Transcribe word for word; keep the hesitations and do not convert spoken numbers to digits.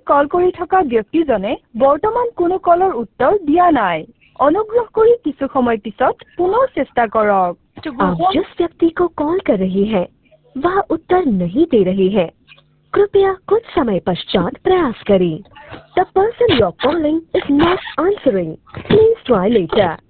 কল কৰি থকা ব্যক্তিজনে বৰ্তমান কোনো কলৰ উত্তৰ দিয়া নাই অনুগ্ৰহ কৰি কিছু সময় পিছত পুনৰ চেষ্টা কৰক आप जिस व्यक्ति को कॉल कर रही हैं वह उत्तर नहीं दे रही है कृपया कुछ समय पश्चात प्रयास करें The person you're calling is not answering. Please try later.